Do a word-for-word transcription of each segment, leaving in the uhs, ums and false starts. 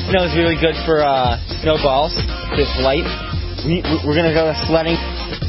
snow is really good for uh, snowballs. It's light. We, we're going to go sledding.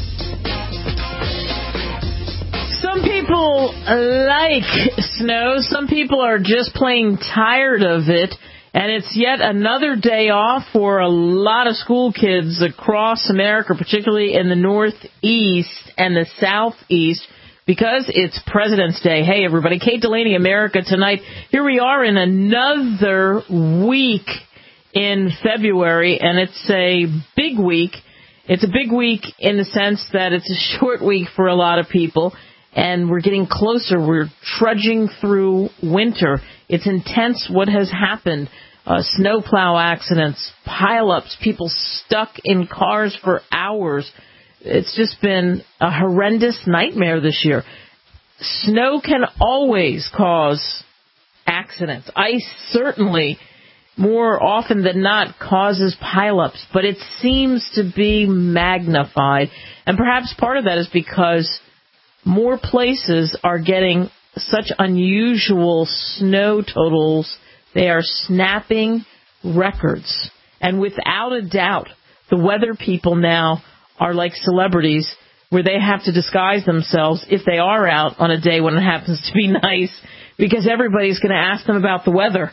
Some people like snow. Some people are just plain tired of it. And it's yet another day off for a lot of school kids across America, particularly in the Northeast and the Southeast, because it's President's Day. Hey, everybody. Kate Delaney, America Tonight. Here we are in another week in February, and it's a big week. It's a big week in the sense that it's a short week for a lot of people, and we're getting closer. We're trudging through winter. It's intense what has happened. Uh, snowplow accidents, pileups, people stuck in cars for hours. It's just been a horrendous nightmare this year. Snow can always cause accidents. Ice certainly, more often than not, causes pileups, but it seems to be magnified. And perhaps part of that is because more places are getting such unusual snow totals. They are snapping records. And without a doubt, the weather people now are like celebrities where they have to disguise themselves if they are out on a day when it happens to be nice, because everybody's going to ask them about the weather.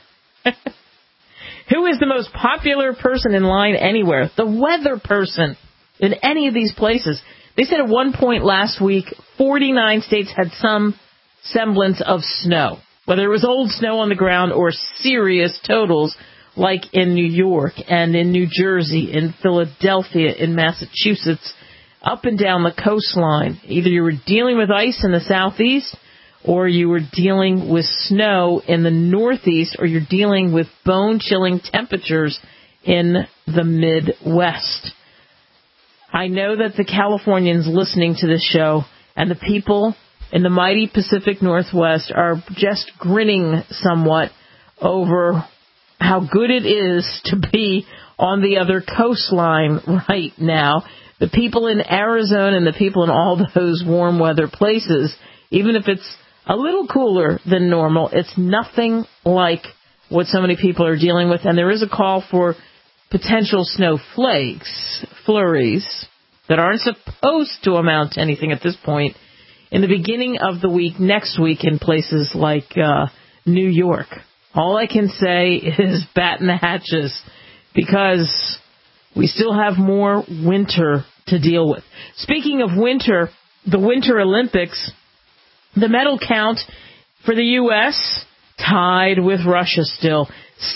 Who is the most popular person in line anywhere? The weather person in any of these places. They said at one point last week, forty-nine states had some semblance of snow, whether it was old snow on the ground or serious totals like in New York and in New Jersey, in Philadelphia, in Massachusetts, up and down the coastline. Either you were dealing with ice in the southeast or you were dealing with snow in the northeast, or you're dealing with bone-chilling temperatures in the Midwest. I know that the Californians listening to this show and the people in the mighty Pacific Northwest are just grinning somewhat over how good it is to be on the other coastline right now. The people in Arizona and the people in all those warm weather places, even if it's a little cooler than normal, it's nothing like what so many people are dealing with. And there is a call for potential snowflakes, flurries, that aren't supposed to amount to anything at this point, in the beginning of the week, next week, in places like uh, New York. All I can say is batten the hatches, because we still have more winter to deal with. Speaking of winter, the Winter Olympics, the medal count for the U S tied with Russia still.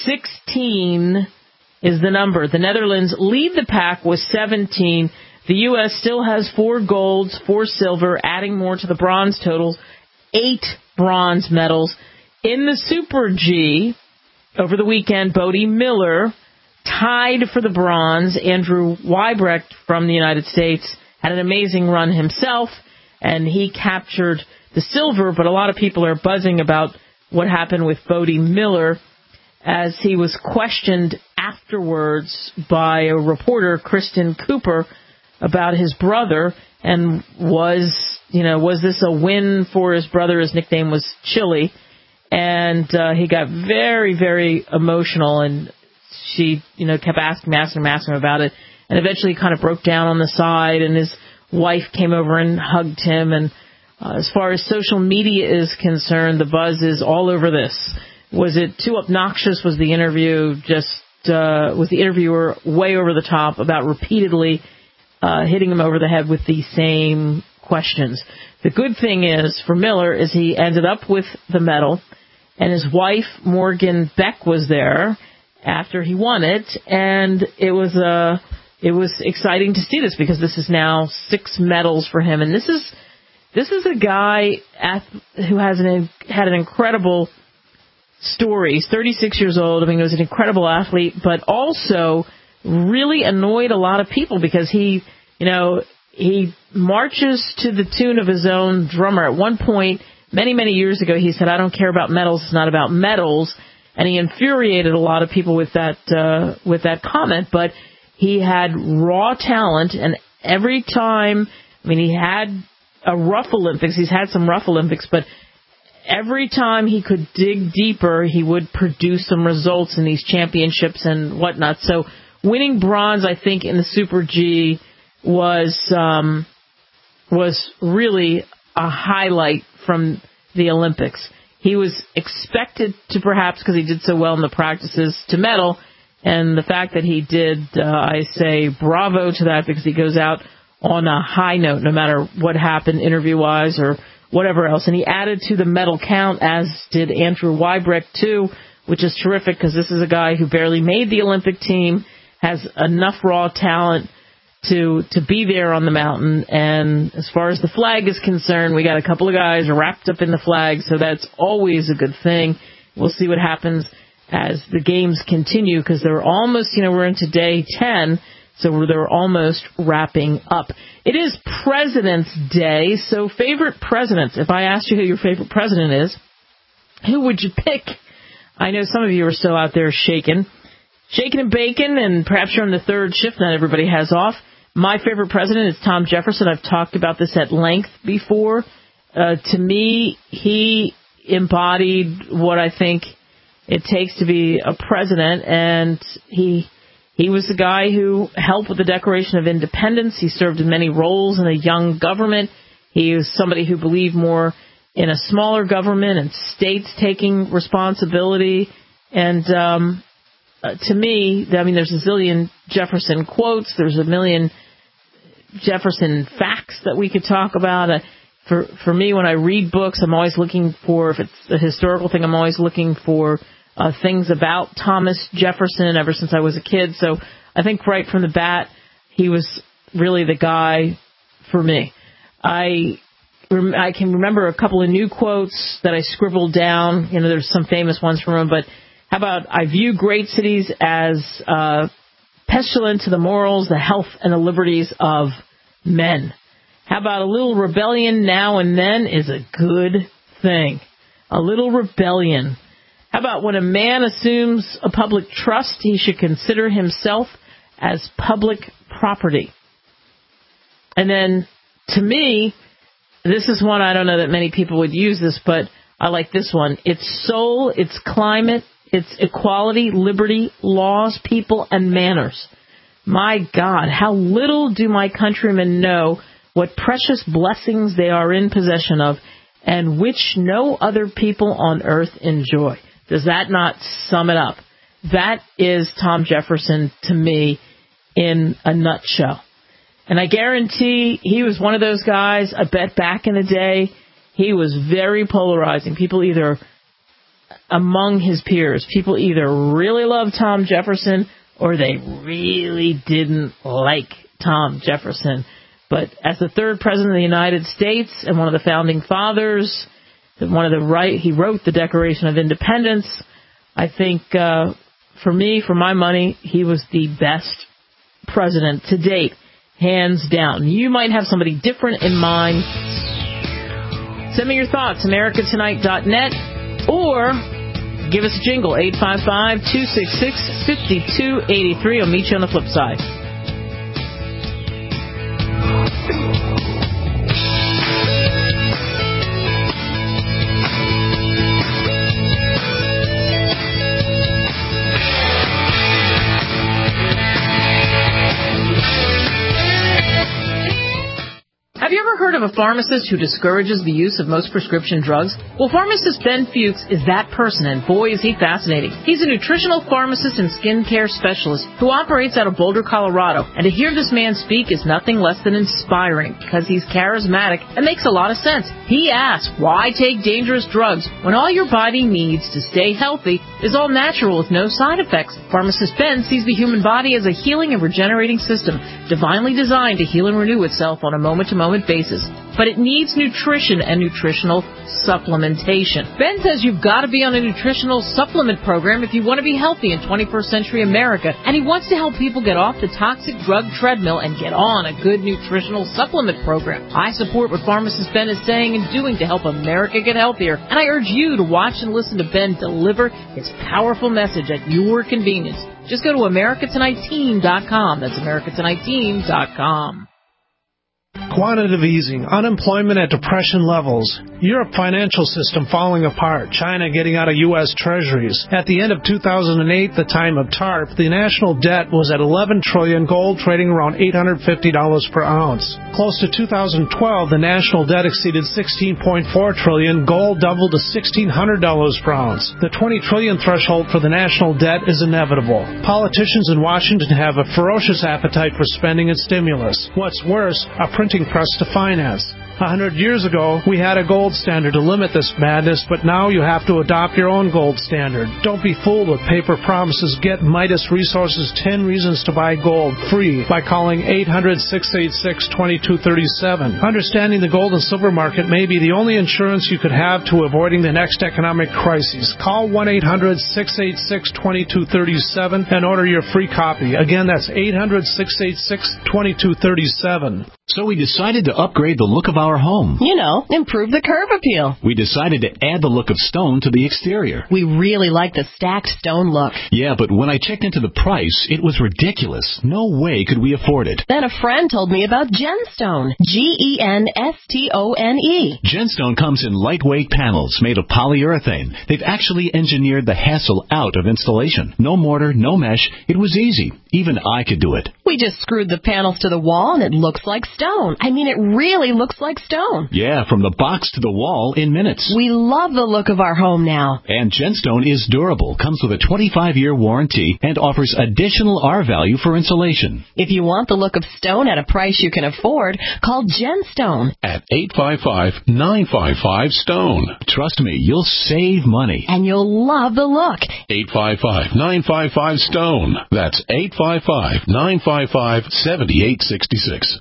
sixteen is the number. The Netherlands lead the pack with seventeen. The U S still has four golds, four silver, adding more to the bronze total, eight bronze medals. In the Super G, over the weekend, Bode Miller tied for the bronze. Andrew Weibrecht from the United States had an amazing run himself, and he captured the silver, but a lot of people are buzzing about what happened with Bode Miller as he was questioned afterwards by a reporter, Kristen Cooper, about his brother, and was, you know, was this a win for his brother? His nickname was Chili. And uh, he got very, very emotional, and she, you know, kept asking, asking, asking him about it, and eventually kind of broke down on the side, and his wife came over and hugged him. And uh, as far as social media is concerned, the buzz is all over this. Was it too obnoxious? Was the interview just, uh, was the interviewer way over the top about repeatedly uh, hitting him over the head with the same questions? The good thing is, for Miller, is he ended up with the medal, and his wife, Morgan Beck, was there after he won it, and it was uh, it was exciting to see this, because this is now six medals for him, and this is this is a guy who has an had an incredible story. He's thirty-six years old. I mean, he was an incredible athlete, but also really annoyed a lot of people because he, you know, he marches to the tune of his own drummer. At one point, many, many years ago, he said, "I don't care about medals. It's not about medals." And he infuriated a lot of people with that uh, with that comment. But he had raw talent, and every time, I mean, he had a rough Olympics. He's had some rough Olympics, but every time he could dig deeper, he would produce some results in these championships and whatnot. So winning bronze, I think, in the Super G was um, was really a highlight from the Olympics. He was expected to, perhaps because he did so well in the practices, to medal, and the fact that he did, uh, I say bravo to that, because he goes out on a high note no matter what happened interview-wise or whatever else. And he added to the medal count, as did Andrew Weibrecht, too, which is terrific because this is a guy who barely made the Olympic team, has enough raw talent to to be there on the mountain. And as far as the flag is concerned, we got a couple of guys wrapped up in the flag, so that's always a good thing. We'll see what happens as the games continue, because they're almost, you know, we're into day ten, so they're almost wrapping up. It is President's Day, so favorite presidents. If I asked you who your favorite president is, who would you pick? I know some of you are still out there shaking. Shaking and bacon, and perhaps you're on the third shift, not everybody has off. My favorite president is Tom Jefferson. I've talked about this at length before. Uh, to me, he embodied what I think it takes to be a president, and he he was the guy who helped with the Declaration of Independence. He served in many roles in a young government. He was somebody who believed more in a smaller government and states taking responsibility. And um, uh, to me, I mean, there's a zillion Jefferson quotes. There's a million Jefferson facts that we could talk about. Uh, for for me, when I read books, I'm always looking for, if it's a historical thing, I'm always looking for uh, things about Thomas Jefferson ever since I was a kid. So I think right from the bat, he was really the guy for me. I I can remember a couple of new quotes that I scribbled down. You know, there's some famous ones from him, but how about, I view great cities as uh, pestilent to the morals, the health, and the liberties of men. How about, a little rebellion now and then is a good thing. A little rebellion. How about, when a man assumes a public trust, he should consider himself as public property. And then, to me, this is one, I don't know that many people would use this, but I like this one. It's soul, it's climate, it's equality, liberty, laws, people, and manners. My God, how little do my countrymen know what precious blessings they are in possession of, and which no other people on earth enjoy. Does that not sum it up? That is Tom Jefferson to me in a nutshell. And I guarantee he was one of those guys, I bet back in the day, he was very polarizing. People either, among his peers, people either really loved Tom Jefferson or they really didn't like Tom Jefferson. But as the third president of the United States and one of the founding fathers, one of the right, he wrote the Declaration of Independence. I think, uh, for me, for my money, he was the best president to date. Hands down. You might have somebody different in mind. Send me your thoughts, america tonight dot net, or give us a jingle, eight five five, two six six, five two eight three. I'll meet you on the flip side. Have you ever heard of a pharmacist who discourages the use of most prescription drugs? Well, pharmacist Ben Fuchs is that person, and boy, is he fascinating. He's a nutritional pharmacist and skincare specialist who operates out of Boulder, Colorado. And to hear this man speak is nothing less than inspiring, because he's charismatic and makes a lot of sense. He asks, why take dangerous drugs when all your body needs to stay healthy is all natural with no side effects? Pharmacist Ben sees the human body as a healing and regenerating system, divinely designed to heal and renew itself on a moment-to-moment basis. But it needs nutrition and nutritional supplementation. Ben says you've got to be on a nutritional supplement program if you want to be healthy in twenty-first century America, and he wants to help people get off the toxic drug treadmill and get on a good nutritional supplement program. I support what pharmacist Ben is saying and doing to help America get healthier, and I urge you to watch and listen to Ben deliver his powerful message at your convenience. Just go to america tonight team dot com. That's america tonight team dot com. Quantitative easing, unemployment at depression levels, Europe financial system falling apart, China getting out of U S treasuries. At the end of two thousand eight, the time of TARP, the national debt was at eleven trillion dollars, gold trading around eight hundred fifty dollars per ounce. Close to two thousand twelve, the national debt exceeded sixteen point four trillion dollars, gold doubled to sixteen hundred dollars per ounce. The twenty trillion dollars threshold for the national debt is inevitable. Politicians in Washington have a ferocious appetite for spending and stimulus. What's worse, a printing press to finance. A hundred years ago, we had a gold standard to limit this madness, but now you have to adopt your own gold standard. Don't be fooled with paper promises. Get Midas Resources ten Reasons to Buy Gold free by calling eight hundred, six eight six, two two three seven. Understanding the gold and silver market may be the only insurance you could have to avoiding the next economic crisis. Call one eight hundred, six eight six, two two three seven and order your free copy. Again, that's eight hundred, six eight six, two two three seven. So we decided to upgrade the look of our home. You know, improve the curb appeal. We decided to add the look of stone to the exterior. We really like the stacked stone look. Yeah, but when I checked into the price, it was ridiculous. No way could we afford it. Then a friend told me about Genstone. G E N S T O N E. Genstone comes in lightweight panels made of polyurethane. They've actually engineered the hassle out of installation. No mortar, no mesh. It was easy. Even I could do it. We just screwed the panels to the wall and it looks like stone. I mean, it really looks like stone. Yeah, from the box to the wall in minutes. We love the look of our home now. And Genstone is durable, comes with a twenty-five year warranty, and offers additional R value for insulation. If you want the look of stone at a price you can afford, call Genstone at eight five five, nine five five, STONE. Trust me, you'll save money. And you'll love the look. eight five five, nine five five, STONE. That's eight five five, nine five five, seven eight six six.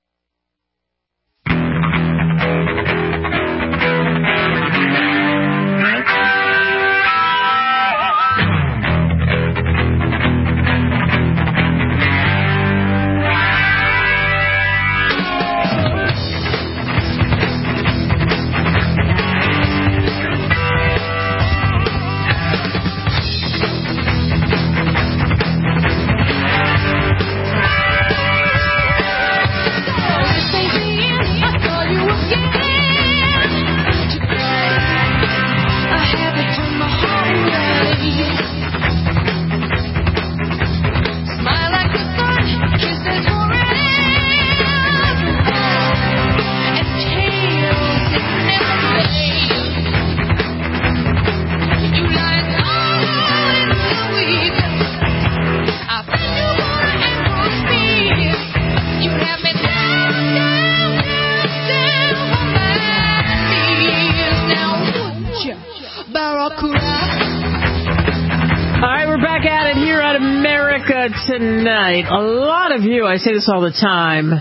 Tonight, a lot of you, I say this all the time,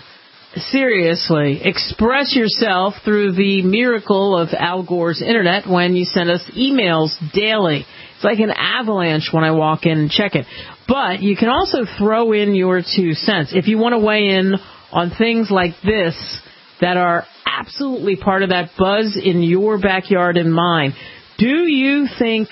seriously, express yourself through the miracle of Al Gore's internet when you send us emails daily. It's like an avalanche when I walk in and check it. But you can also throw in your two cents. If you want to weigh in on things like this that are absolutely part of that buzz in your backyard and mine, do you think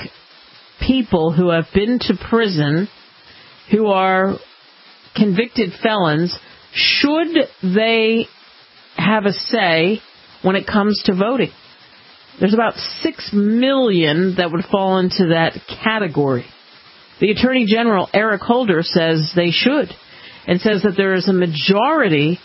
people who have been to prison, who are convicted felons, should they have a say when it comes to voting? There's about six million that would fall into that category. The Attorney General, Eric Holder, says they should, and says that there is a majority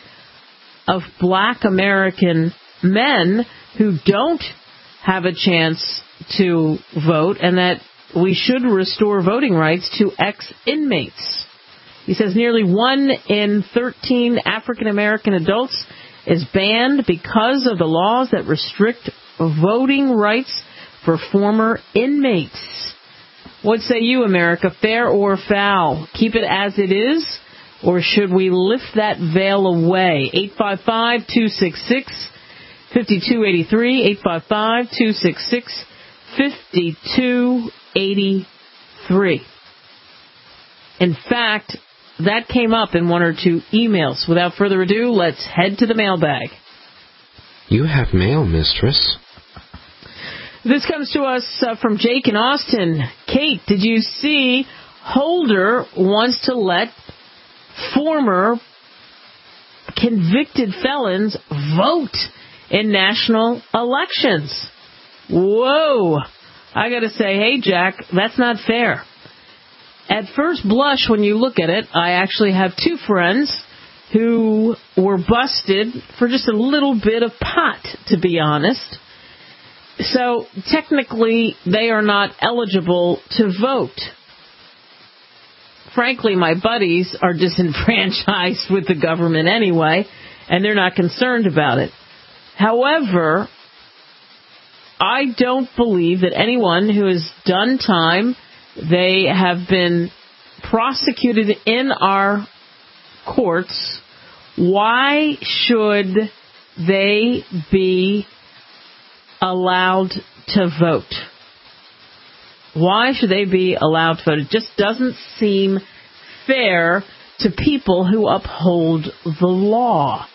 of black American men who don't have a chance to vote, and that we should restore voting rights to ex-inmates. He says nearly one in thirteen African-American adults is banned because of the laws that restrict voting rights for former inmates. What say you, America? Fair or foul? Keep it as it is, or should we lift that veil away? eight five five, two six six, five two eight three, eight five five, two six six, five two eighty-three. In fact, that came up in one or two emails. Without further ado, let's head to the mailbag. You have mail, mistress. This comes to us uh, from Jake in Austin. Kate, did you see Holder wants to let former convicted felons vote in national elections. Whoa. I got to say, hey, Jack, that's not fair. At first blush, when you look at it, I actually have two friends who were busted for just a little bit of pot, to be honest. So technically, they are not eligible to vote. Frankly, my buddies are disenfranchised with the government anyway, and they're not concerned about it. However, I don't believe that anyone who has done time, they have been prosecuted in our courts, why should they be allowed to vote? Why should they be allowed to vote? It just doesn't seem fair to people who uphold the law.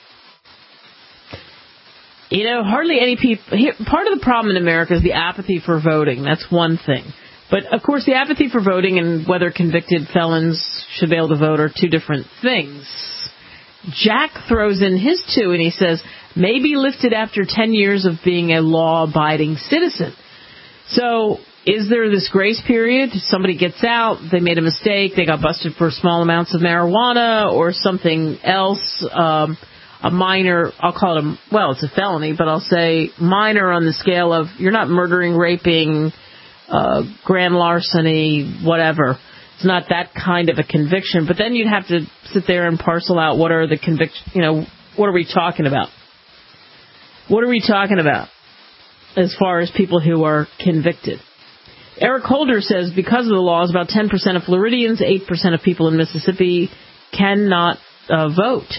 You know, hardly any people... Here, part of the problem in America is the apathy for voting. That's one thing. But, of course, the apathy for voting and whether convicted felons should be able to vote are two different things. Jack throws in his two, and he says, may be lifted after ten years of being a law-abiding citizen. So, is there this grace period? Somebody gets out, they made a mistake, they got busted for small amounts of marijuana or something else, um, a minor, I'll call it a, well, it's a felony, but I'll say minor on the scale of you're not murdering, raping, uh, grand larceny, whatever. It's not that kind of a conviction. But then you'd have to sit there and parcel out what are the conviction, you know, what are we talking about? What are we talking about as far as people who are convicted? Eric Holder says because of the laws, about ten percent of Floridians, eight percent of people in Mississippi cannot uh, vote.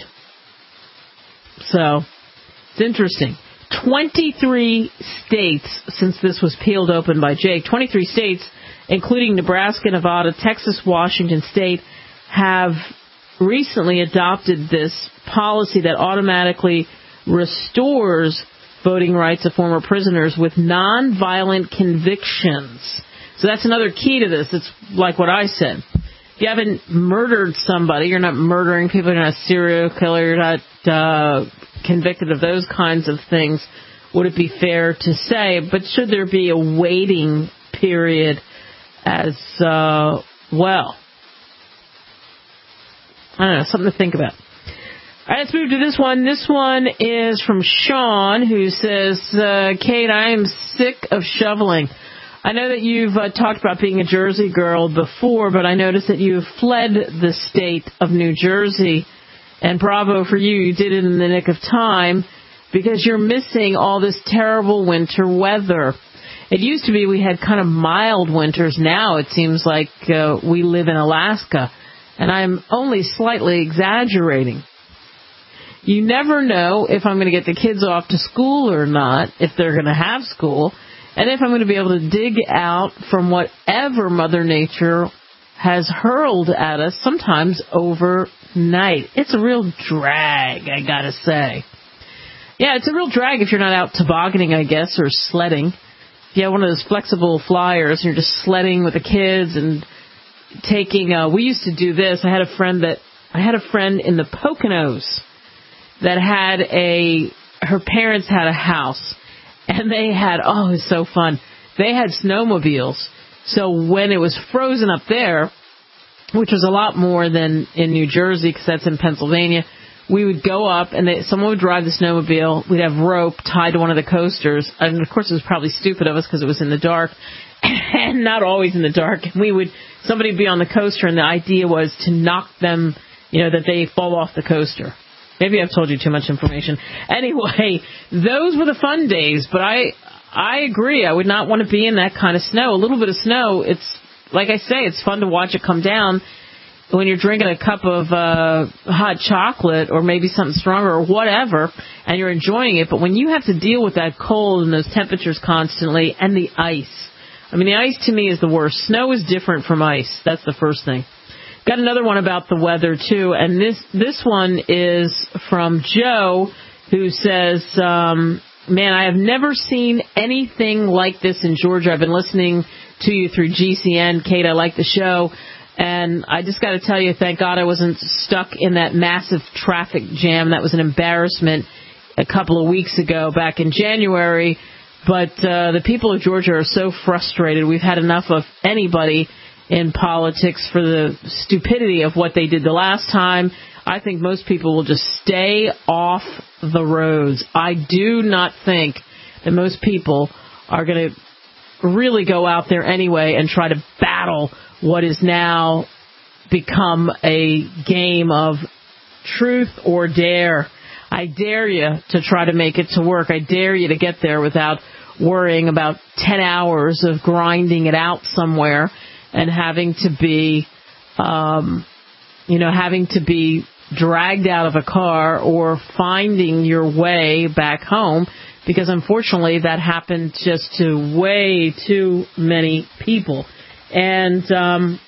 So, it's interesting. twenty-three states, since this was peeled open by Jake, twenty-three states, including Nebraska, Nevada, Texas, Washington State, have recently adopted this policy that automatically restores voting rights of former prisoners with nonviolent convictions. So that's another key to this. It's like what I said. If you haven't murdered somebody, you're not murdering people, you're not a serial killer, you're not uh, convicted of those kinds of things, would it be fair to say? But should there be a waiting period as uh, well? I don't know, something to think about. All right, let's move to this one. This one is from Sean, who says, uh, Kate, I am sick of shoveling. I know that you've uh, talked about being a Jersey girl before, but I noticed that you fled the state of New Jersey, and bravo for you. You did it in the nick of time because you're missing all this terrible winter weather. It used to be we had kind of mild winters. Now it seems like uh, we live in Alaska, and I'm only slightly exaggerating. You never know if I'm going to get the kids off to school or not, if they're going to have school, and if I'm going to be able to dig out from whatever Mother Nature has hurled at us, sometimes overnight. It's a real drag, I got to say. Yeah, it's a real drag if you're not out tobogganing, I guess, or sledding. If you have one of those flexible flyers and you're just sledding with the kids and taking, uh, we used to do this. I had a friend that, I had a friend in the Poconos that had a, her parents had a house, and they had, oh, it was so fun. They had snowmobiles. So when it was frozen up there, which was a lot more than in New Jersey, because that's in Pennsylvania, we would go up, and they, someone would drive the snowmobile. We'd have rope tied to one of the coasters. And, of course, it was probably stupid of us because it was in the dark, and not always in the dark. And we would, somebody would be on the coaster, and the idea was to knock them, you know, that they fall off the coaster. Maybe I've told you too much information. Anyway, those were the fun days, but I I agree. I would not want to be in that kind of snow. A little bit of snow, it's, like I say, it's fun to watch it come down when you're drinking a cup of uh, hot chocolate or maybe something stronger or whatever, and you're enjoying it. But when you have to deal with that cold and those temperatures constantly and the ice, I mean, the ice to me is the worst. Snow is different from ice. That's the first thing. Got another one about the weather, too, and this this one is from Joe, who says, um, man, I have never seen anything like this in Georgia. I've been listening to you through G C N. Kate, I like the show, And I just got to tell you, thank God I wasn't stuck in that massive traffic jam. That was an embarrassment a couple of weeks ago, back in January. But uh, the people of Georgia are so frustrated. We've had enough of anybody in politics for the stupidity of what they did the last time. I think most people will just stay off the roads. I do not think that most people are going to really go out there anyway and try to battle what is now become a game of truth or dare. I dare you to try to make it to work. I dare you to get there without worrying about ten hours of grinding it out somewhere and having to be, um, you know, having to be dragged out of a car or finding your way back home, because unfortunately that happened just to way too many people. And um,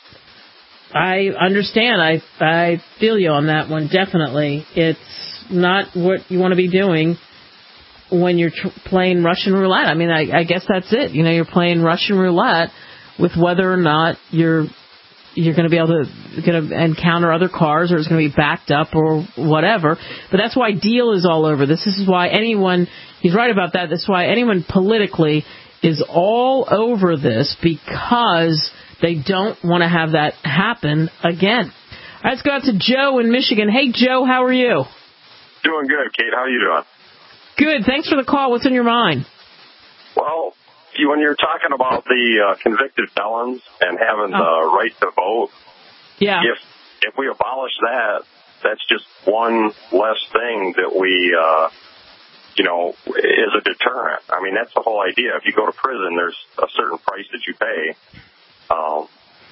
I understand. I I feel you on that one, definitely. It's not what you want to be doing when you're tr- playing Russian roulette. I mean, I, I guess that's it. You know, you're playing Russian roulette with whether or not you're you're going to be able to going to encounter other cars, or it's going to be backed up or whatever. But that's why Deal is all over this. This is why anyone, he's right about that. That's why anyone politically is all over this, because they don't want to have that happen again. All right, let's go out to Joe in Michigan. Hey, Joe, how are you? Doing good, Kate. How are you doing? Good. Thanks for the call. What's on your mind? Well, you, when you're talking about the uh, convicted felons and having the oh. right to vote, yeah. if if we abolish that, that's just one less thing that we, uh, you know, is a deterrent. I mean, that's the whole idea. If you go to prison, there's a certain price that you pay um,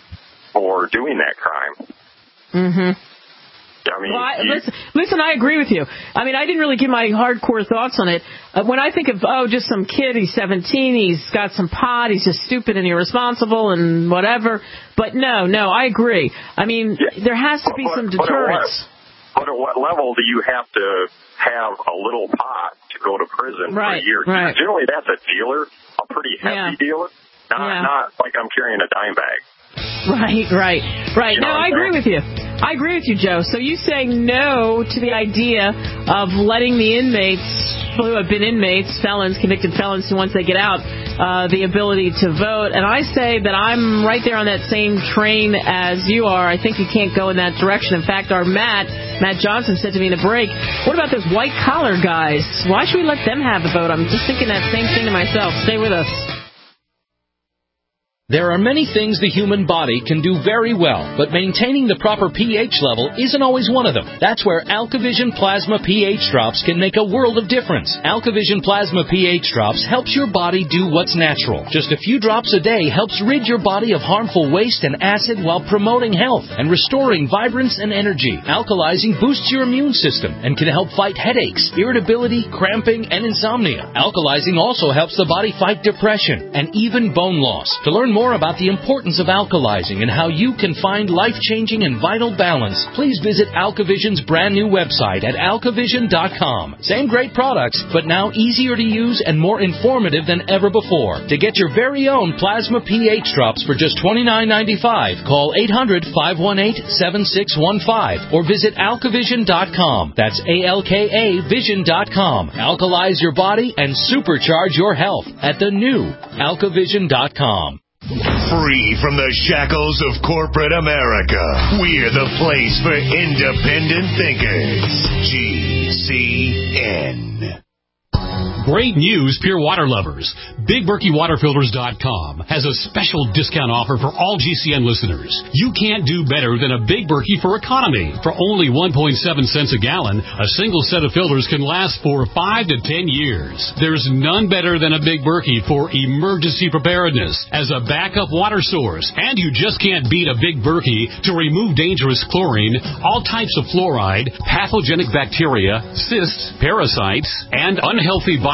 for doing that crime. Mm-hmm. I mean, well, I, you, listen, listen, I agree with you. I mean, I didn't really give my hardcore thoughts on it. Uh, when I think of, oh, just some kid, he's seventeen, he's got some pot, he's just stupid and irresponsible and whatever. But no, no, I agree. I mean, yeah, there has to be but, some but deterrence. But at, what, but at what level do you have to have a little pot to go to prison right, for a year? Right. Generally, that's a dealer, a pretty heavy yeah. dealer, not, yeah. not like I'm carrying a dime bag. Right, right, right. You know no, I agree with you. I agree with you, Joe. So you say no to the idea of letting the inmates, people who have been inmates, felons, convicted felons, who once they get out, uh, the ability to vote. And I say that I'm right there on that same train as you are. I think you can't go in that direction. In fact, our Matt, Matt Johnson said to me in a break, what about those white-collar guys? Why should we let them have the vote? I'm just thinking that same thing to myself. Stay with us. There are many things the human body can do very well, but maintaining the proper pH level isn't always one of them. That's where AlkaVision Plasma pH Drops can make a world of difference. AlkaVision Plasma pH Drops helps your body do what's natural. Just a few drops a day helps rid your body of harmful waste and acid while promoting health and restoring vibrance and energy. Alkalizing boosts your immune system and can help fight headaches, irritability, cramping, and insomnia. Alkalizing also helps the body fight depression and even bone loss. To learn more more about the importance of alkalizing and how you can find life-changing and vital balance, please visit AlkaVision's brand new website at alkavision dot com. Same great products, but now easier to use and more informative than ever before. To get your very own Plasma pH Drops for just twenty-nine ninety-five, call eight hundred, five one eight, seven six one five or visit alkavision dot com. That's A L K A vision dot com. Alkalize your body and supercharge your health at the new alkavision dot com. Free from the shackles of corporate America, we're the place for independent thinkers. G C N. Great news, Pure Water lovers. Big Berkey Water Filters dot com has a special discount offer for all G C N listeners. You can't do better than a Big Berkey for economy. For only one point seven cents a gallon, a single set of filters can last for five to ten years. There's none better than a Big Berkey for emergency preparedness as a backup water source. And you just can't beat a Big Berkey to remove dangerous chlorine, all types of fluoride, pathogenic bacteria, cysts, parasites, and unhealthy viruses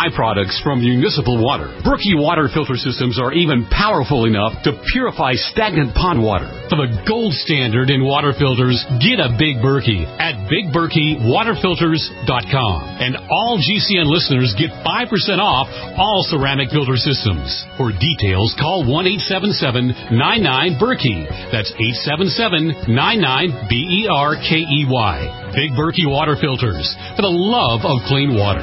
byproducts from municipal water. Berkey water filter systems are even powerful enough to purify stagnant pond water. For the gold standard in water filters, get a Big Berkey at big berkey water filters dot com. And all G C N listeners get five percent off all ceramic filter systems. For details, call one eight seven seven nine nine Berkey. That's eight seven seven nine nine B E R K E Y. Big Berkey water filters, for the love of clean water.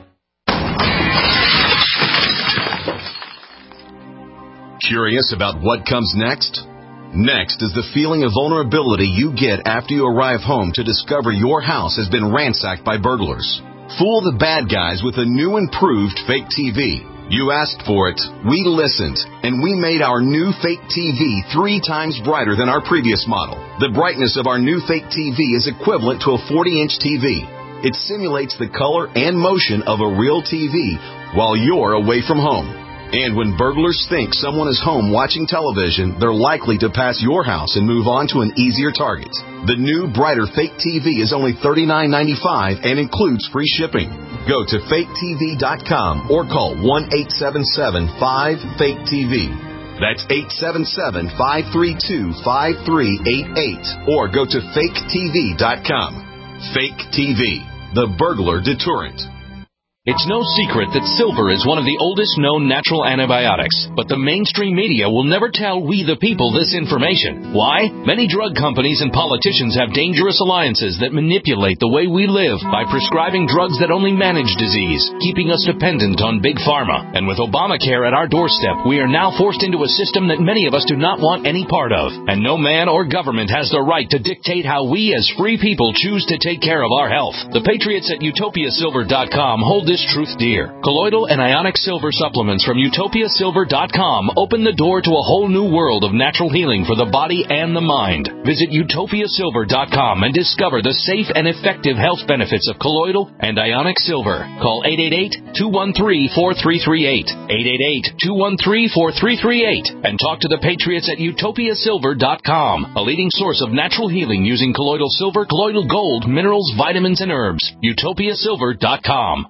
Curious about what comes next? Next is the feeling of vulnerability you get after you arrive home to discover your house has been ransacked by burglars. Fool the bad guys with a new improved fake T V. You asked for it, we listened, and we made our new fake T V three times brighter than our previous model. The brightness of our new fake T V is equivalent to a forty-inch T V. It simulates the color and motion of a real T V while you're away from home. And when burglars think someone is home watching television, they're likely to pass your house and move on to an easier target. The new, brighter fake T V is only thirty-nine ninety-five and includes free shipping. Go to fake T V dot com or call one eight seven seven five fake T V. That's eight seven seven five three two five three eight eight or go to fake T V dot com. Fake T V, the burglar deterrent. It's no secret that silver is one of the oldest known natural antibiotics, but the mainstream media will never tell we the people this information. Why? Many drug companies and politicians have dangerous alliances that manipulate the way we live by prescribing drugs that only manage disease, keeping us dependent on big pharma. And with Obamacare at our doorstep, we are now forced into a system that many of us do not want any part of. And no man or government has the right to dictate how we as free people choose to take care of our health. The patriots at utopia silver dot com hold this This truth dear. Colloidal and ionic silver supplements from utopia silver dot com open the door to a whole new world of natural healing for the body and the mind. Visit utopia silver dot com and discover the safe and effective health benefits of colloidal and ionic silver. Call eight eight eight, two one three, four three three eight, eight eight eight, two one three, four three three eight, and talk to the patriots at utopia silver dot com, a leading source of natural healing using colloidal silver, colloidal gold, minerals, vitamins, and herbs. utopia silver dot com.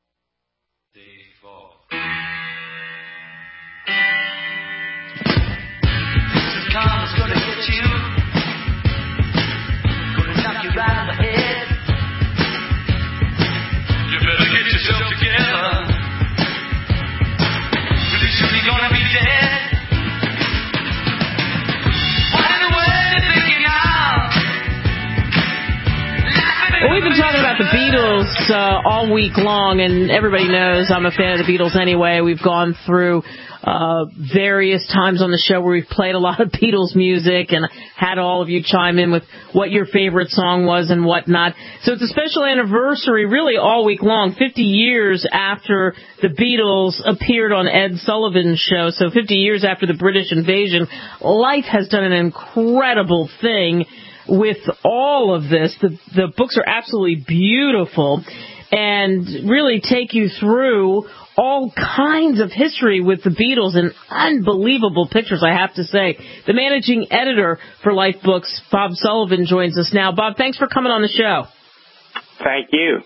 Karma's gonna get you, gonna knock you right on the head. You better get yourself together, pretty soon you're gonna be dead. What in the world is thinking now? Well, we've been talking about the Beatles uh, all week long, and everybody knows I'm a fan of the Beatles anyway. We've gone through Uh, various times on the show where we've played a lot of Beatles music and had all of you chime in with what your favorite song was and whatnot. So it's a special anniversary really all week long, fifty years after the Beatles appeared on Ed Sullivan's show. So fifty years after the British invasion, life has done an incredible thing with all of this. The, the books are absolutely beautiful and really take you through all kinds of history with the Beatles and unbelievable pictures, I have to say. The managing editor for Life Books, Bob Sullivan, joins us now. Bob, thanks for coming on the show. Thank you.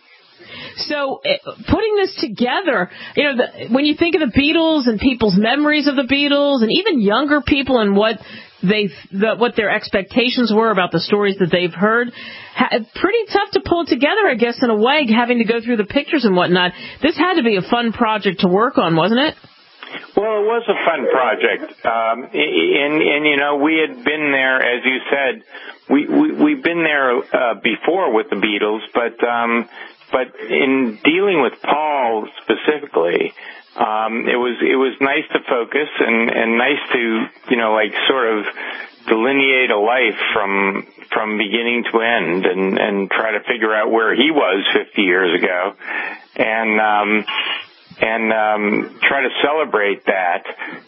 So, putting this together, you know, the, when you think of the Beatles and people's memories of the Beatles, and even younger people and what they, the, what their expectations were about the stories that they've heard, ha, pretty tough to pull it together, I guess, in a way, having to go through the pictures and whatnot. This had to be a fun project to work on, wasn't it? Well, it was a fun project, um, and, and you know, we had been there, as you said, we, we we've been there uh, before with the Beatles, but um, but in dealing with Paul specifically, um, it was it was nice to focus and, and nice to, you know, like sort of delineate a life from from beginning to end and, and try to figure out where he was fifty years ago, and um, and um, try to celebrate that.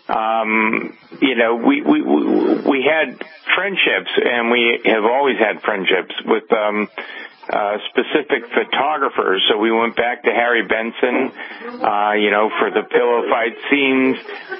Um, you know, we we we had friendships, and we have always had friendships with um, uh, specific photographers. So we went back to Harry Benson, uh, you know, for the pillow fight scenes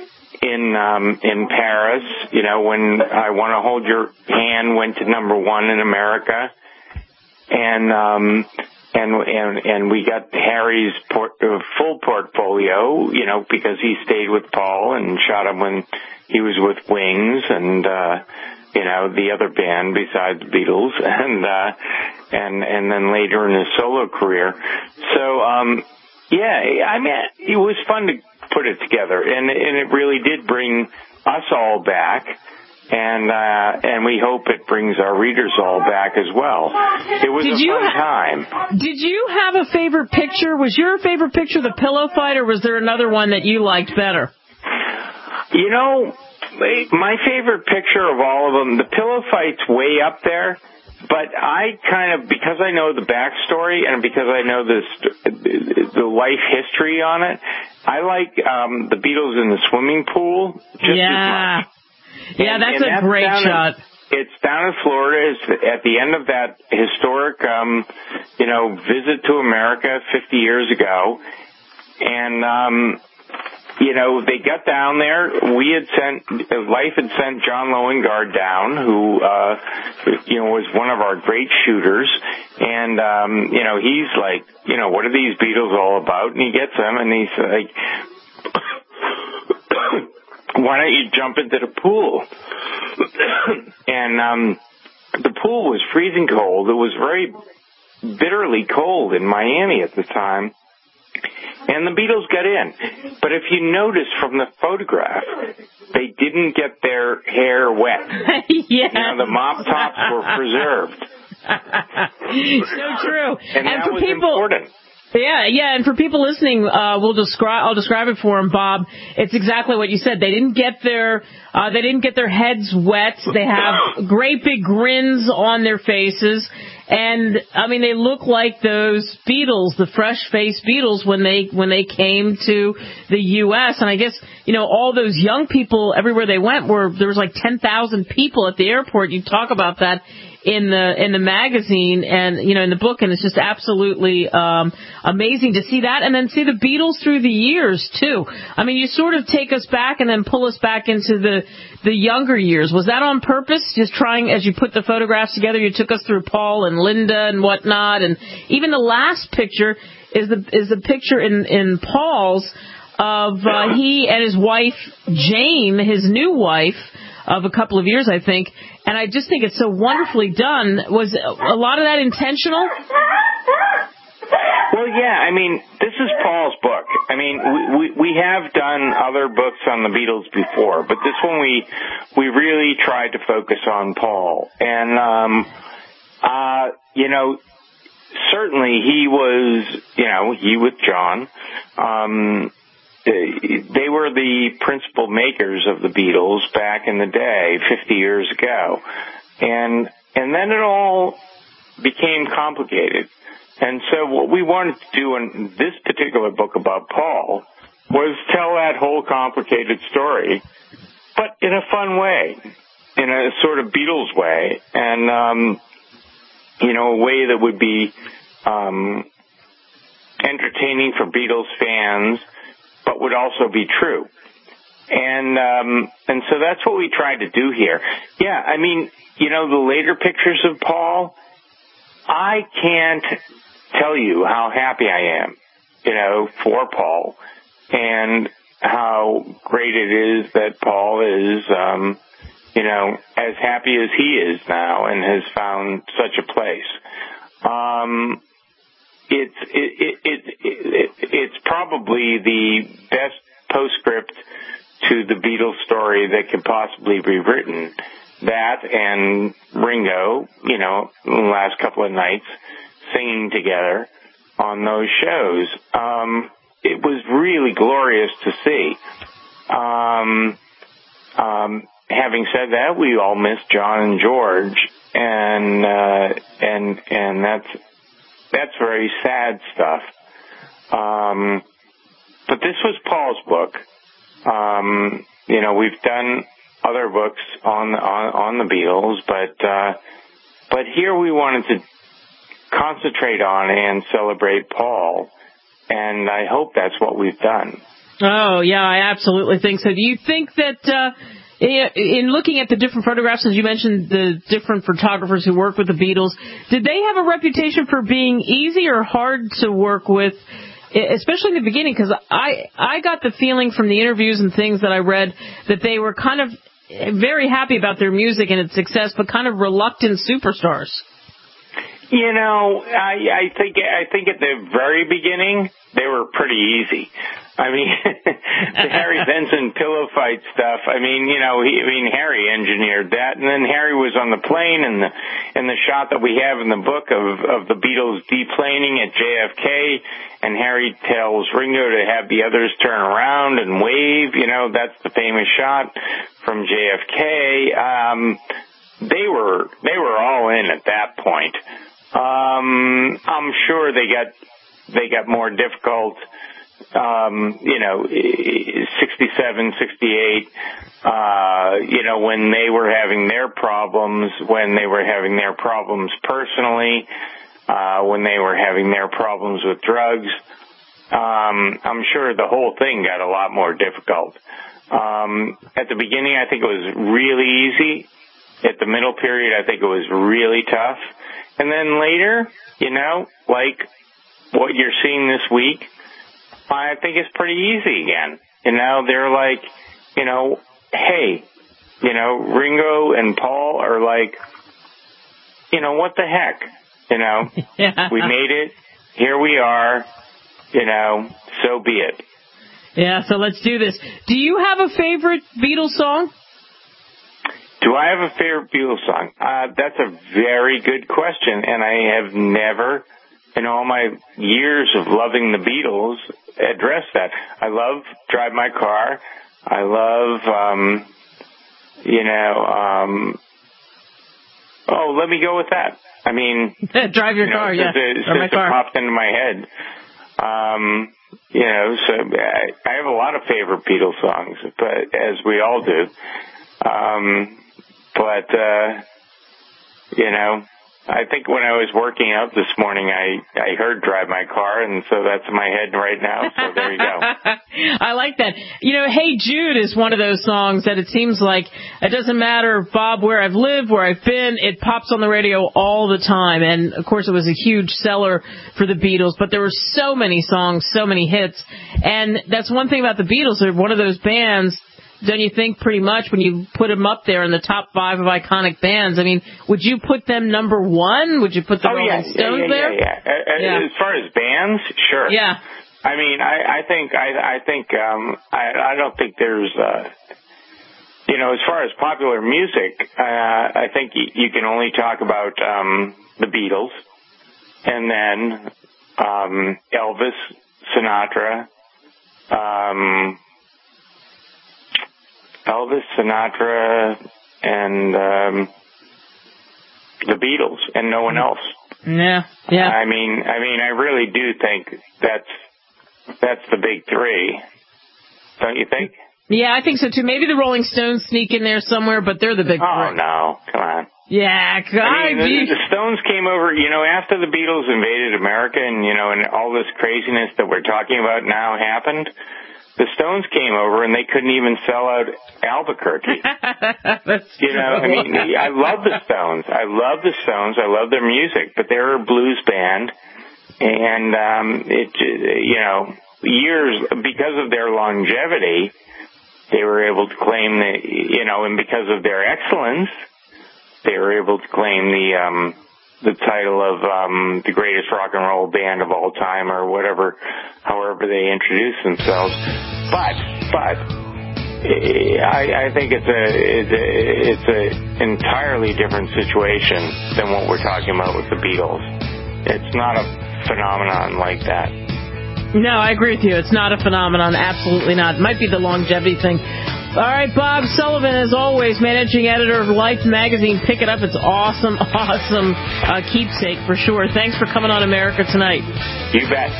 in um, in Paris. You know, when I Want to Hold Your Hand went to number one in America, and um, and and and we got Harry's port, uh, full portfolio, you know, because he stayed with Paul and shot him when he was with Wings and uh, you know, the other band besides the Beatles, and uh, and and then later in his solo career. So um, yeah, I mean, it was fun to put it together, and and it really did bring us all back. And uh, and we hope it brings our readers all back as well. It was did a you fun ha- time. Did you have a favorite picture? Was your favorite picture the pillow fight, or was there another one that you liked better? You know, my favorite picture of all of them, the pillow fight's way up there. But I kind of, because I know the backstory and because I know this, the life history on it, I like um, the Beatles in the swimming pool just yeah. as much. Yeah, And, that's and a that's great shot. In, it's down in Florida. It's at the end of that historic, um, you know, visit to America fifty years ago. And, um, you know, they got down there. We had sent, Life had sent John Loengard down, who, uh, you know, was one of our great shooters. And, um, you know, he's like, you know, what are these Beatles all about? And he gets them and he's like, why don't you jump into the pool? And um, the pool was freezing cold. It was very bitterly cold in Miami at the time. And the Beatles got in. But if you notice from the photograph, they didn't get their hair wet. Yes. You know, the mop tops were preserved. So true. And, and that for was people, important. Yeah, yeah, and for people listening, uh, we'll describe. I'll describe it for them, Bob. It's exactly what you said. They didn't get their, uh, they didn't get their heads wet. They have great big grins on their faces, and I mean, they look like those Beatles, the fresh-faced Beatles, when they when they came to the U S And I guess you know all those young people everywhere they went were there was like ten thousand people at the airport. You talk about that in the in the magazine and you know in the book, and it's just absolutely um amazing to see that, and then see the Beatles through the years too. I mean, you sort of take us back and then pull us back into the the younger years. Was that on purpose? Just trying, as you put the photographs together, you took us through Paul and Linda and whatnot, and even the last picture is the is the picture in in Paul's of uh, he and his wife Jane, his new wife of a couple of years, I think. And I just think it's so wonderfully done. Was a lot of that intentional? Well, yeah, I mean, this is Paul's book. I mean, we, we, we have done other books on the Beatles before, but this one we we really tried to focus on Paul. And, um, uh, you know, certainly he was, you know, he with John, um, they were the principal makers of the Beatles back in the day, fifty years ago. And, and then it all became complicated. And so what we wanted to do in this particular book about Paul was tell that whole complicated story, but in a fun way, in a sort of Beatles way, and, um, you know, a way that would be um, entertaining for Beatles fans, but would also be true. And um, and so that's what we tried to do here. Yeah, I mean, you know, the later pictures of Paul, I can't tell you how happy I am, you know, for Paul, and how great it is that Paul is, um, you know, as happy as he is now and has found such a place. Um, it's it, it, it, it, it's probably the best postscript to the Beatles story that could possibly be written. That and Ringo, you know, the last couple of nights singing together on those shows. Um, it was really glorious to see. Um, um, having said that, we all miss John and George, and uh, and and that's that's very sad stuff. Um, but this was Paul's book. Um, you know, we've done other books on on, on the Beatles, but uh, but here we wanted to concentrate on and celebrate Paul, and I hope that's what we've done. Oh yeah, I absolutely think so. Do you think that uh, in looking at the different photographs, as you mentioned, the different photographers who worked with the Beatles, did they have a reputation for being easy or hard to work with, especially in the beginning? Because I, I got the feeling from the interviews and things that I read that they were kind of very happy about their music and its success, but kind of reluctant superstars. You know, I, I think I think at the very beginning they were pretty easy. I mean, the Harry Benson pillow fight stuff. I mean, you know, he, I mean, Harry engineered that, and then Harry was on the plane, and the and the shot that we have in the book of of the Beatles deplaning at J F K, and Harry tells Ringo to have the others turn around and wave. You know, that's the famous shot from J F K. Um, they were they were all in at that point. Um, I'm sure they got they got more difficult. Um, you know, sixty-seven, sixty-eight, uh, you know, when they were having their problems, when they were having their problems personally, uh, when they were having their problems with drugs. Um, I'm sure the whole thing got a lot more difficult. Um, at the beginning, I think it was really easy. At the middle period, I think it was really tough. And then later, you know, like what you're seeing this week, I think it's pretty easy again. You know, they're like, you know, hey, you know, Ringo and Paul are like, you know, what the heck? You know, yeah. We made it. Here we are. You know, so be it. Yeah, so let's do this. Do you have a favorite Beatles song? Do I have a favorite Beatles song? Uh, that's a very good question, and I have never, in all my years of loving the Beatles, addressed that. I love Drive My Car. I love, um, you know, um, oh, let me go with that. I mean, Drive Your you know, Car, since yeah. It, Drive My since Car. It popped into my head. Um, you know, so I, I have a lot of favorite Beatles songs, but as we all do. Um, but, uh, you know, I think when I was working out this morning, I, I heard Drive My Car, and so that's in my head right now, so there you go. I like that. You know, Hey Jude is one of those songs that it seems like it doesn't matter, Bob, where I've lived, where I've been, it pops on the radio all the time. And, of course, it was a huge seller for the Beatles, but there were so many songs, so many hits. And that's one thing about the Beatles. They're one of those bands, don't you think, pretty much, when you put them up there in the top five of iconic bands? I mean, would you put them number one? Would you put the oh, Rolling yeah, Stones yeah, yeah, there? Yeah, yeah. yeah. As far as bands, sure. Yeah. I mean, I, I think, I, I think, um, I, I don't think there's, uh, you know, as far as popular music, uh, I think you, you can only talk about, um, the Beatles, and then, um, Elvis, Sinatra, um, Elvis, Sinatra, and um, the Beatles, and no one else. Yeah, yeah. I mean, I mean, I really do think that's that's the big three. Don't you think? Yeah, I think so too. Maybe the Rolling Stones sneak in there somewhere, but they're the big three. Oh no, come on. Yeah, God, I mean, the, the Stones came over, you know, after the Beatles invaded America, and you know, and all this craziness that we're talking about now happened. The Stones came over and they couldn't even sell out Albuquerque. That's you know, true. I mean, I love the Stones. I love the Stones. I love their music, but they're a blues band, and um, it, you know, years because of their longevity, they were able to claim the, you know, and because of their excellence, they were able to claim the um, the title of um, the greatest rock and roll band of all time, or whatever, however they introduce themselves. But, but, I, I think it's a, it's a, it's a entirely different situation than what we're talking about with the Beatles. It's not a phenomenon like that. No, I agree with you. It's not a phenomenon. Absolutely not. It might be the longevity thing. All right, Bob Sullivan, as always, managing editor of Life magazine. Pick it up. It's awesome, awesome uh, keepsake for sure. Thanks for coming on America Tonight. You bet.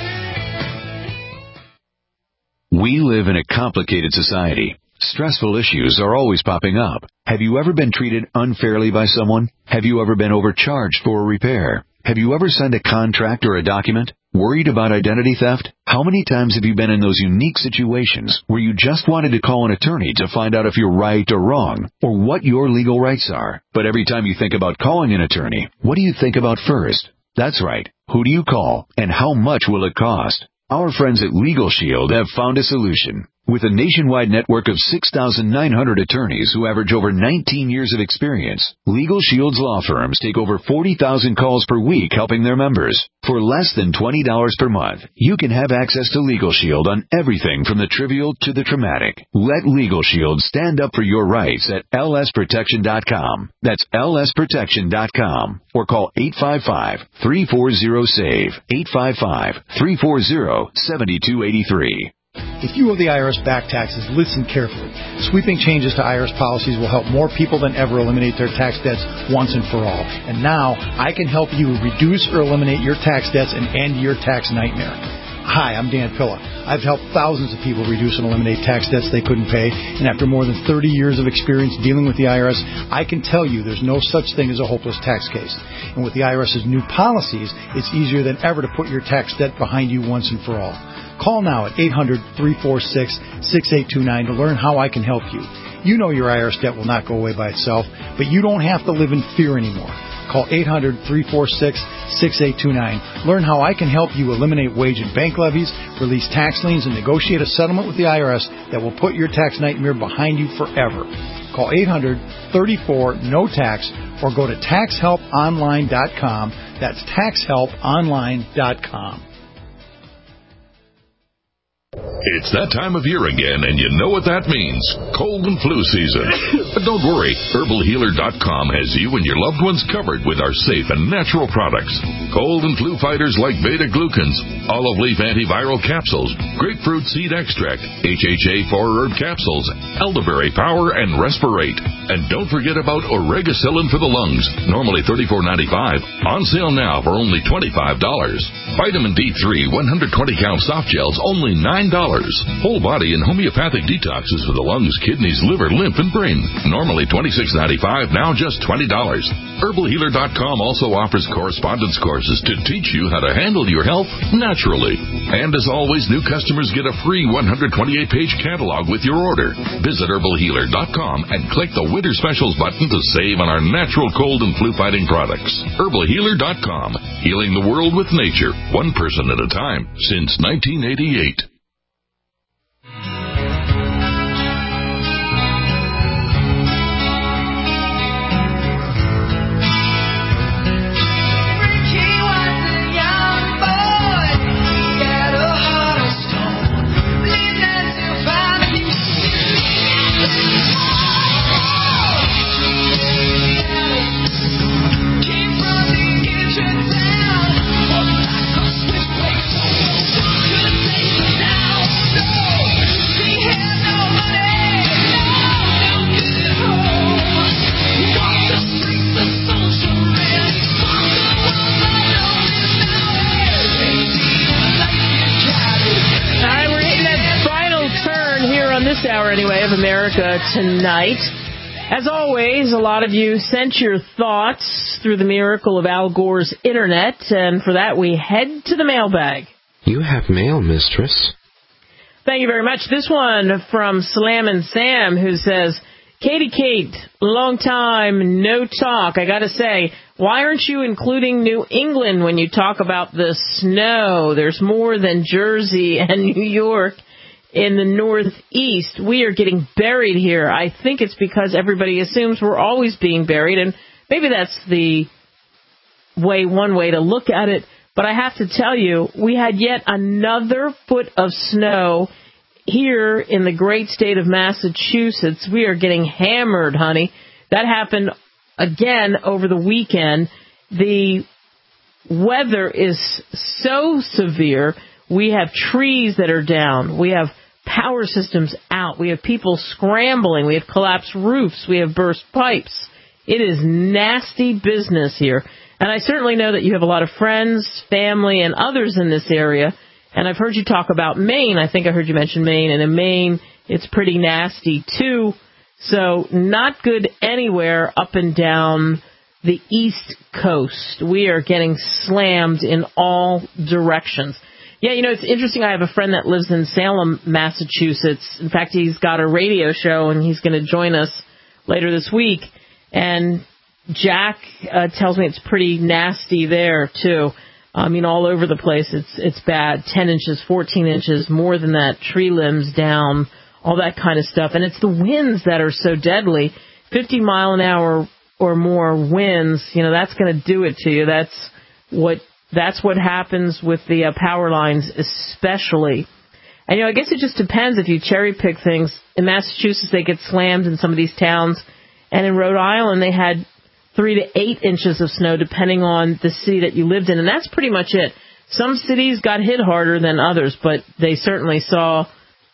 We live in a complicated society. Stressful issues are always popping up. Have you ever been treated unfairly by someone? Have you ever been overcharged for a repair? Have you ever signed a contract or a document? Worried about identity theft? How many times have you been in those unique situations where you just wanted to call an attorney to find out if you're right or wrong, or what your legal rights are? But every time you think about calling an attorney, what do you think about first? That's right. Who do you call, and how much will it cost? Our friends at Legal Shield have found a solution. With a nationwide network of six thousand nine hundred attorneys who average over nineteen years of experience, Legal Shield's law firms take over forty thousand calls per week helping their members. For less than twenty dollars per month, you can have access to Legal Shield on everything from the trivial to the traumatic. Let Legal Shield stand up for your rights at L S protection dot com. That's L S protection dot com. Or call eight five five, three four zero, SAVE, eight five five, three four zero, seven two eight three. If you owe the I R S back taxes, listen carefully. Sweeping changes to I R S policies will help more people than ever eliminate their tax debts once and for all. And now, I can help you reduce or eliminate your tax debts and end your tax nightmare. Hi, I'm Dan Pilla. I've helped thousands of people reduce and eliminate tax debts they couldn't pay, and after more than thirty years of experience dealing with the I R S, I can tell you there's no such thing as a hopeless tax case. And with the IRS's new policies, it's easier than ever to put your tax debt behind you once and for all. Call now at eight hundred, three four six, six eight two nine to learn how I can help you. You know your I R S debt will not go away by itself, but you don't have to live in fear anymore. Call eight hundred, three four six, six eight two nine. Learn how I can help you eliminate wage and bank levies, release tax liens, and negotiate a settlement with the I R S that will put your tax nightmare behind you forever. Call eight hundred, three four, N O T A X or go to tax help online dot com. That's tax help online dot com. It's that time of year again, and you know what that means. Cold and flu season. But don't worry, herbal healer dot com has you and your loved ones covered with our safe and natural products. Cold and flu fighters like beta-glucans, olive leaf antiviral capsules, grapefruit seed extract, H H A four herb capsules, elderberry power, and respirate. And don't forget about oregacillin for the lungs, normally thirty-four ninety-five, on sale now for only twenty-five dollars. Vitamin D three one hundred twenty count soft gels, only nine dollars. Whole body and homeopathic detoxes for the lungs, kidneys, liver, lymph, and brain. Normally twenty-six ninety-five, now just twenty dollars. herbal healer dot com also offers correspondence courses to teach you how to handle your health naturally. And as always, new customers get a free one hundred twenty-eight page catalog with your order. Visit herbal healer dot com and click the Winter Specials button to save on our natural cold and flu fighting products. herbal healer dot com. Healing the world with nature, one person at a time, since nineteen eighty-eight. Anyway, of America Tonight. As always, a lot of you sent your thoughts through the miracle of Al Gore's internet, and for that we head to the mailbag. You have mail, mistress. Thank you very much. This one from Slammin' Sam, who says, Katie Kate, long time, no talk. I gotta say, why aren't you including New England when you talk about the snow? There's more than Jersey and New York. In the Northeast, we are getting buried here. I think it's because everybody assumes we're always being buried, and maybe that's the way, one way to look at it. But I have to tell you, we had yet another foot of snow here in the great state of Massachusetts. We are getting hammered, honey. That happened again over the weekend. The weather is so severe. We have trees that are down. We have power systems out. We have people scrambling. We have collapsed roofs. We have burst pipes. It is nasty business here. And I certainly know that you have a lot of friends, family, and others in this area. And I've heard you talk about Maine. I think I heard you mention Maine. And in Maine, it's pretty nasty, too. So not good anywhere up and down the East Coast. We are getting slammed in all directions. Yeah, you know, it's interesting. I have a friend that lives in Salem, Massachusetts. In fact, he's got a radio show, and he's going to join us later this week. And Jack uh, tells me it's pretty nasty there, too. I mean, all over the place, it's it's bad. ten inches, fourteen inches, more than that, tree limbs down, all that kind of stuff. And it's the winds that are so deadly. fifty mile an hour or more winds, you know, that's going to do it to you. That's what that's what happens with the uh, power lines, especially. And, you know, I guess it just depends if you cherry pick things. In Massachusetts, they get slammed in some of these towns. And in Rhode Island, they had three to eight inches of snow, depending on the city that you lived in. And that's pretty much it. Some cities got hit harder than others, but they certainly saw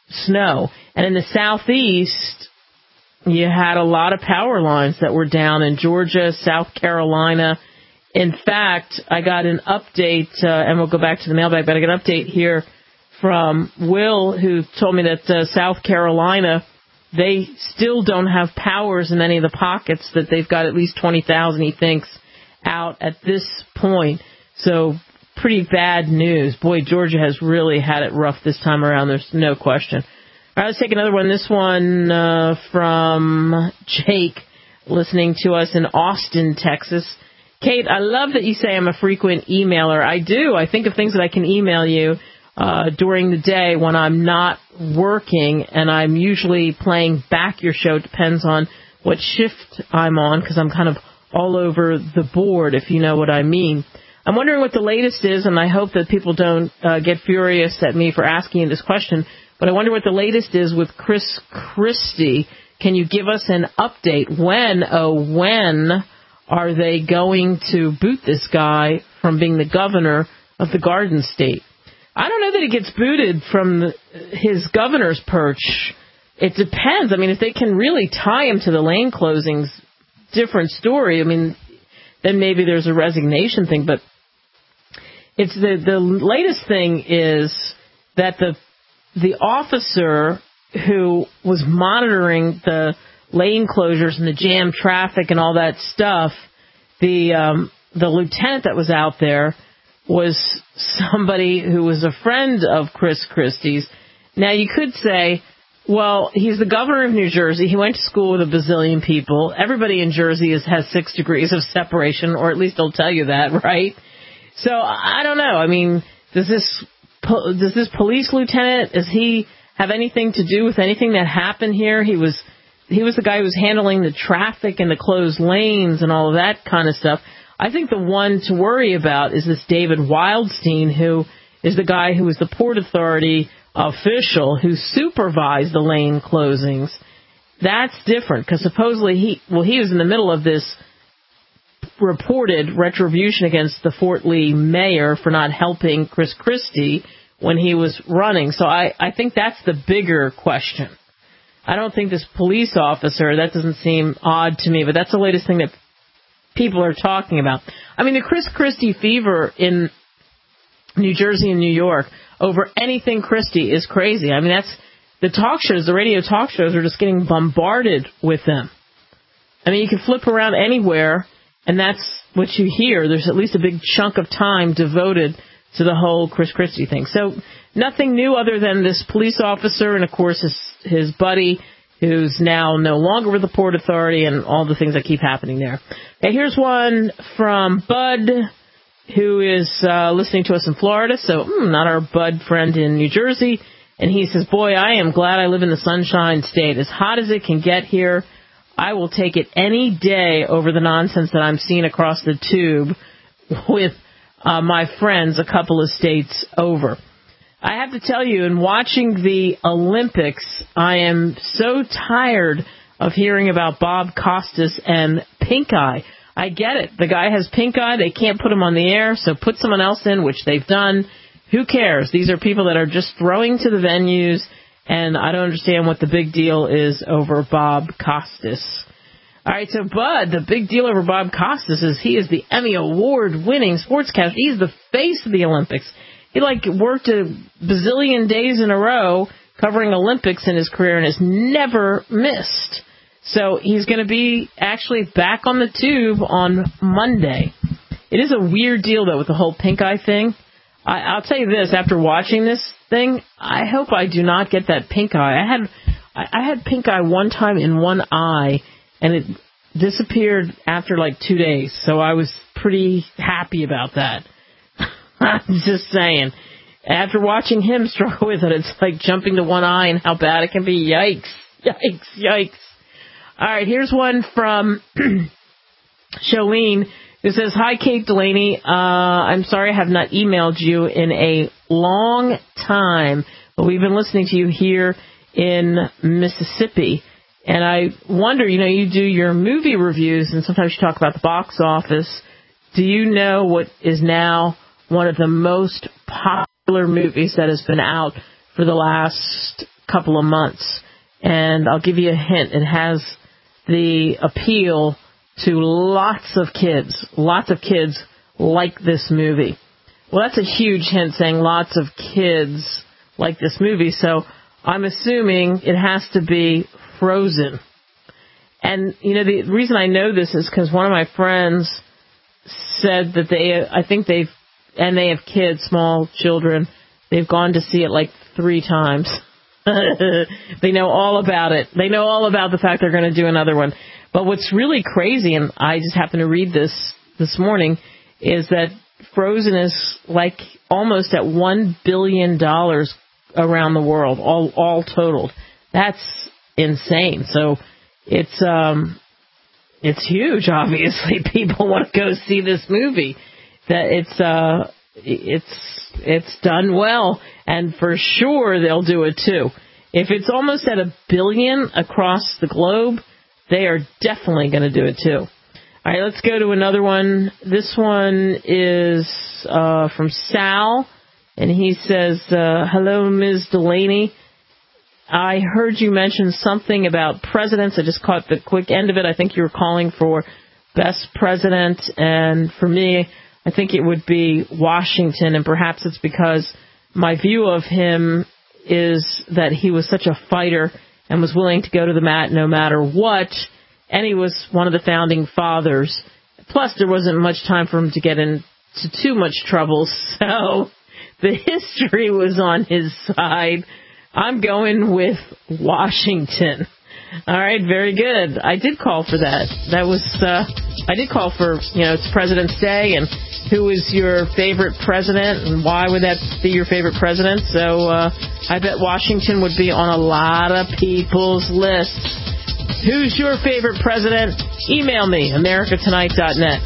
snow. And in the southeast, you had a lot of power lines that were down in Georgia, South Carolina. In fact, I got an update, uh, and we'll go back to the mailbag, but I got an update here from Will, who told me that uh, South Carolina, they still don't have powers in any of the pockets, that they've got at least twenty thousand, he thinks, out at this point. So pretty bad news. Boy, Georgia has really had it rough this time around. There's no question. All right, let's take another one. This one uh, from Jake, listening to us in Austin, Texas. Kate, I love that you say I'm a frequent emailer. I do. I think of things that I can email you uh, during the day when I'm not working, and I'm usually playing back your show. It depends on what shift I'm on, because I'm kind of all over the board, if you know what I mean. I'm wondering what the latest is, and I hope that people don't uh, get furious at me for asking you this question, but I wonder what the latest is with Chris Christie. Can you give us an update? When, oh, when are they going to boot this guy from being the governor of the Garden State? I don't know that he gets booted from the, his governor's perch. It depends. I mean, if they can really tie him to the lane closings, different story. I mean, then maybe there's a resignation thing. But it's the the latest thing is that the the officer who was monitoring the lane closures and the jam traffic and all that stuff, the um, the lieutenant that was out there was somebody who was a friend of Chris Christie's. Now, you could say, well, he's the governor of New Jersey. He went to school with a bazillion people. Everybody in Jersey is, has six degrees of separation, or at least they'll tell you that, right? So, I don't know. I mean, does this does this police lieutenant, does he have anything to do with anything that happened here? He was he was the guy who was handling the traffic and the closed lanes and all of that kind of stuff. I think the one to worry about is this David Wildstein, who is the guy who was the Port Authority official who supervised the lane closings. That's different, because supposedly he, well, he was in the middle of this reported retribution against the Fort Lee mayor for not helping Chris Christie when he was running. So I, I think that's the bigger question. I don't think this police officer, that doesn't seem odd to me, but that's the latest thing that people are talking about. I mean, the Chris Christie fever in New Jersey and New York over anything Christie is crazy. I mean, that's the talk shows, the radio talk shows are just getting bombarded with them. I mean, you can flip around anywhere, and that's what you hear. There's at least a big chunk of time devoted to the whole Chris Christie thing. So nothing new other than this police officer and, of course, his, his buddy, who's now no longer with the Port Authority, and all the things that keep happening there. Okay, here's one from Bud, who is uh, listening to us in Florida, so mm, not our Bud friend in New Jersey. And he says, boy, I am glad I live in the Sunshine State. As hot as it can get here, I will take it any day over the nonsense that I'm seeing across the tube with uh, my friends a couple of states over. I have to tell you, in watching the Olympics, I am so tired of hearing about Bob Costas and pink eye. I get it. The guy has pink eye. They can't put him on the air, so put someone else in, which they've done. Who cares? These are people that are just throwing to the venues, and I don't understand what the big deal is over Bob Costas. All right, so Bud, the big deal over Bob Costas is he is the Emmy Award-winning sportscaster. He's the face of the Olympics. He, like, worked a bazillion days in a row covering Olympics in his career and has never missed. So he's going to be actually back on the tube on Monday. It is a weird deal, though, with the whole pink eye thing. I, I'll tell you this, after watching this thing, I hope I do not get that pink eye. I had I, I had pink eye one time in one eye, and it disappeared after like two days. So I was pretty happy about that. I'm just saying. After watching him struggle with it, it's like jumping to one eye and how bad it can be. Yikes, yikes, yikes. All right, here's one from Shalene, who says, "Hi, Kate Delaney. Uh, I'm sorry I have not emailed you in a long time, but we've been listening to you here in Mississippi. And I wonder, you know, you do your movie reviews, and sometimes you talk about the box office. Do you know what is now one of the most popular movies that has been out for the last couple of months? And I'll give you a hint. It has the appeal to lots of kids. Lots of kids like this movie." Well, that's a huge hint, saying lots of kids like this movie. So I'm assuming it has to be Frozen. And, you know, the reason I know this is because one of my friends said that they, I think they've, and they have kids, small children, they've gone to see it like three times. They know all about it. They know all about the fact they're going to do another one. But what's really crazy, and I just happened to read this this morning, is that Frozen is like almost at one billion dollars around the world, all all totaled. That's insane. So it's um it's huge. Obviously, people want to go see this movie. That it's uh it's it's done well, and for sure they'll do it too. If it's almost at a billion across the globe, they are definitely going to do it too. All right, let's go to another one. This one is uh, from Sal, and he says, uh, "Hello, Miz Delaney. I heard you mention something about presidents. I just caught the quick end of it. I think you were calling for best president, and for me, I think it would be Washington, and perhaps it's because my view of him is that he was such a fighter and was willing to go to the mat no matter what, and he was one of the founding fathers. Plus, there wasn't much time for him to get into too much trouble, so the history was on his side. I'm going with Washington." All right, very good. I did call for that. That was, uh, I did call for, you know, it's President's Day, and who is your favorite president, and why would that be your favorite president? So uh, I bet Washington would be on a lot of people's lists. Who's your favorite president? Email me, america tonight dot net.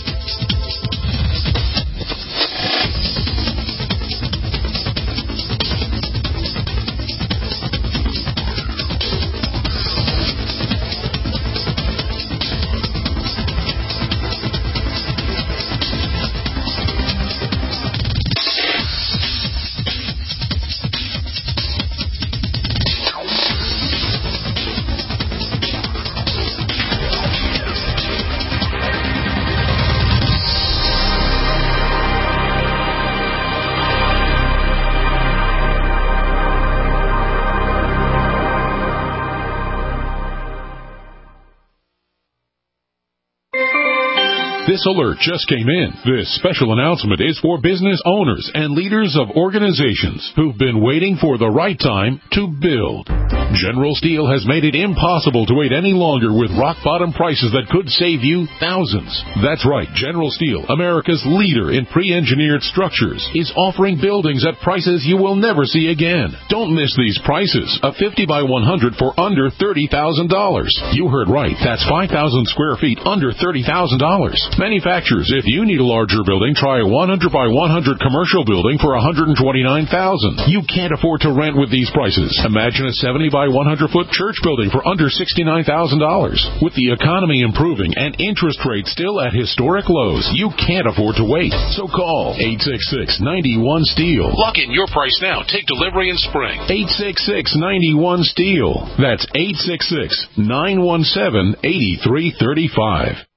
This alert just came in. This special announcement is for business owners and leaders of organizations who've been waiting for the right time to build. General Steel has made it impossible to wait any longer with rock-bottom prices that could save you thousands. That's right. General Steel, America's leader in pre-engineered structures, is offering buildings at prices you will never see again. Don't miss these prices. A fifty by one hundred for under thirty thousand dollars. You heard right. That's five thousand square feet under thirty thousand dollars. Manufacturers, if you need a larger building, try a one hundred by one hundred commercial building for one hundred twenty-nine thousand dollars. You can't afford to rent with these prices. Imagine a seventy by one hundred foot church building for under sixty-nine thousand dollars. With the economy improving and interest rates still at historic lows, you can't afford to wait. So call eight six six, nine one, STEEL. Lock in your price now. Take delivery in spring. eight six six, nine one, STEEL. That's eight six six, nine one seven, eight three three five.